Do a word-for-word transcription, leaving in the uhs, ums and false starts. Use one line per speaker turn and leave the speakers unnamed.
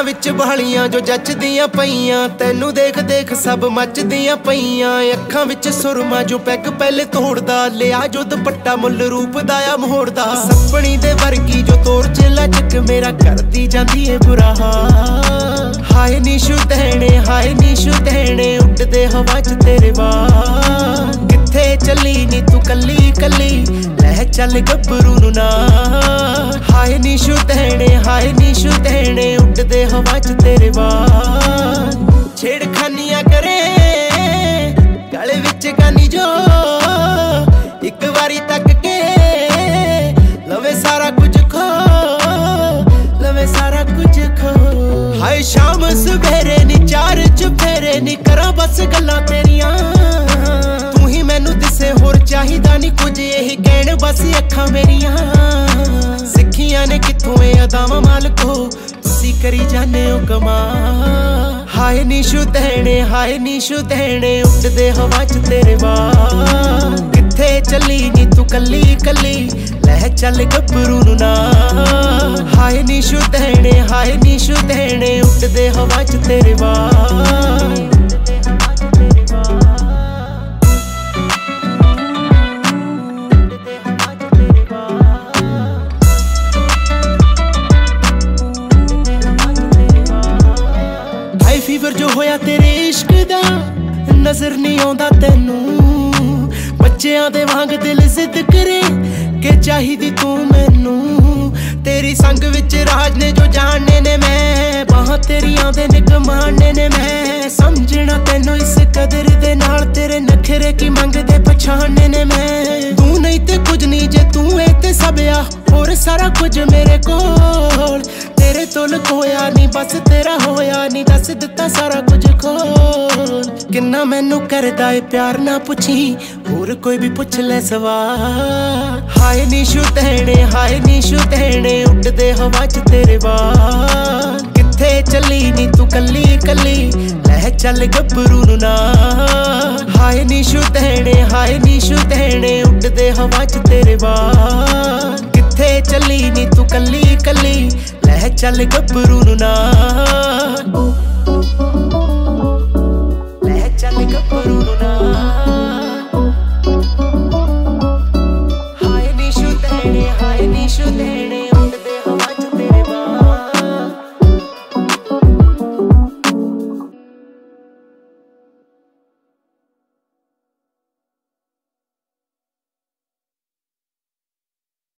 ਅੱਖਾਂ ਵਿੱਚ ਬਹਾਲੀਆਂ ਜੋ ਜੱਚਦੀਆਂ ਪਈਆਂ, ਤੈਨੂੰ ਦੇਖ ਦੇਖ ਸਭ ਮੱਚਦੀਆਂ ਪਈਆਂ। ਅੱਖਾਂ ਵਿੱਚ ਸੁਰਮਾ ਜੋ ਪੈਗ ਪਹਿਲੇ ਤੋੜਦਾ, ਲਿਆ ਜੋ ਦੁਪੱਟਾ ਮੁੱਲ ਰੂਪ ਦਾ ਆ ਮੋੜਦਾ। ਸੱਪਣੀ ਦੇ ਵਰਗੀ ਜੋ ਤੋਰ ਚ ਲਚਕ ਮੇਰਾ ਕਰਦੀ ਜਾਂਦੀ ਏ ਬੁਰਾ ਹਾਲ। ਹਾਏ ਨੀਸ਼ੂ ਤਹਿਣੇ ਹਾਏ ਨੀਸ਼ੂ ਤਹਿਣੇ ਉੱਡਦੇ ਹਵਾ ਚ ਤੇਰੇ ਵਾਲ। ਕਿੱਥੇ ਚੱਲੀ ਨੀ ਤੂੰ ਕੱਲੀ ਕੱਲੀ ਲੈ ਚੱਲ ਗੱਭਰੂ ਨੂੰ ਨਾਲ। ਹਾਏ ਨੀਸ਼ੂ ਤਹਿਣੇ ਹਾਏ ਨੀਸ਼ੂ ਤਹਿਣੇ ਉੱਡਦੇ ਹਵਾ ਚ ਤੇਰੇ ਵਾਲ। ਛੇੜਖਾਨੀਆਂ ਕਰੇ ਗਲੇ ਵਿੱਚ ਗਾਨੀ ਜੋ ਇੱਕ ਵਾਰੀ ਤੱਕ ਕੇ ਲਵੇ ਸਾਰਾ ਕੁਝ ਖੋ ਲਵੇ ਸਾਰਾ ਕੁਝ ਖੋ। ਹਾਏ ਸ਼ਾਮ ਸਵੇਰੇ ਨੀ ਚਾਰ ਚੁਫੇਰੇ ਨੀ ਕਰਾਂ ਬਸ ਗੱਲਾਂ ਤੇਰੀਆਂ। ਤੂੰ ਹੀ ਮੈਨੂੰ ਦਿਸੇ ਹੋਰ ਚਾਹੀਦਾ ਨੀ ਕੁਝ, ਇਹੀ ਕਹਿਣ ਬਸ ਅੱਖਾਂ ਮੇਰੀਆਂ। ਸਿੱਖੀਆਂ ਨੇ ਕਿੱਥੋਂ ਇਹ ਅਦਾਵਾਂ ਮਾਲਕੋ, ਤੁਸੀਂ ਕਰੀ ਜਾਨੇ ਹੋ ਕਮਾਲ। ਹਾਏ ਨੀਸ਼ੂ ਤਹਿਣੇ ਹਾਏ ਨੀਸ਼ੂ ਤਹਿਣੇ ਉੱਡਦੇ ਹਵਾ ਚ ਤੇਰੇ ਵਾਲ। ਕਿੱਥੇ ਚੱਲੀ ਨੀ ਤੂੰ ਕੱਲੀ ਕੱਲੀ ਲੈ ਚੱਲ ਗੱਭਰੂ ਨੂੰ ਨਾਲ। ਹਾਏ ਨੀਸ਼ੂ ਤਹਿਣੇ ਹਾਏ ਨੀਸ਼ੂ ਤਹਿਣੇ ਉੱਡਦੇ ਹਵਾ ਚ ਤੇਰੇ ਵਾਲ। ਫੀਵਰ ਜੋ ਹੋਇਆ ਤੇਰੇ ਇਸ਼ਕ ਦਾ ਨਜ਼ਰ ਨਹੀਂ ਆਉਂਦਾ ਤੈਨੂੰ। ਬੱਚਿਆਂ ਦੇ ਵਾਂਗ ਦਿਲ ਜ਼ਿੱਦ ਕਰੇ ਕਿ ਚਾਹੀਦੀ ਤੂੰ ਮੈਨੂੰ। ਤੇਰੀ ਸੰਗ ਵਿੱਚ ਰਾਜ ਨੇ ਜੋ ਜਾਣਨੇ ਨੇ ਮੈਂ, ਬਾਹਾਂ ਤੇਰੀਆਂ ਦੇ ਨਿਗਮਾਨੇ ਨੇ ਮੈਂ। ਸਮਝਣਾ ਤੈਨੂੰ ਇਸ ਕਦਰ ਦੇ ਨਾਲ, ਤੇਰੇ ਨਖਰੇ ਕੀ ਮੰਗਦੇ ਪਛਾਣਨੇ ਨੇ ਮੈਂ। ਤੂੰ ਨਹੀਂ ਤੇ ਕੁਝ ਨਹੀਂ ਜੇ ਤੂੰ ਏ ਤੇ ਸਭ ਆ, ਹੋਰ ਸਾਰਾ ਕੁਝ ਮੇਰੇ ਕੋਲ। ਤੇਰੇ ਤੋਂ ਲੁਕੋਇਆ ਨੀ ਬਸ ਤੇਰਾ ਹੋਇਆ ਨੀ, ਦੱਸ ਦਿੱਤਾ ਸਾਰਾ ਕੁਝ ਖੋਲ। ਕਿੰਨਾ ਮੈਨੂੰ ਕਰਦਾ ਏ ਪਿਆਰ ਨਾ ਪੁੱਛੀ, ਹੋਰ ਕੋਈ ਵੀ ਪੁੱਛ ਲੈ ਸਵਾਲ। ਹਾਏ ਨੀਸ਼ੂ ਤਹਿਣੇ ਹਾਏ ਨੀਸ਼ੂ ਤਹਿਣੇ ਉੱਡਦੇ ਹਵਾ ਚ ਤੇਰੇ ਵਾਲ। ਕਿੱਥੇ ਚੱਲੀ ਨੀ ਤੂੰ ਕੱਲੀ ਕੱਲੀ ਲੈ ਚੱਲ ਗੱਭਰੂ ਨੂੰ ਨਾਲ। ਹਾਏ ਨੀਸ਼ੂ ਤਹਿਣੇ ਹਾਏ ਨੀਸ਼ੂ ਤਹਿਣੇ ਉੱਡਦੇ ਹਵਾ ਚ ਤੇਰੇ ਵਾਲ। ਕਿੱਥੇ ਚੱਲੀ ਨੀ ਤੂੰ ਕੱਲੀ ਕੱਲੀ ਲੈ ਚੱਲ ਗੱਭਰੂ ਨੂੰ ਨਾਲ।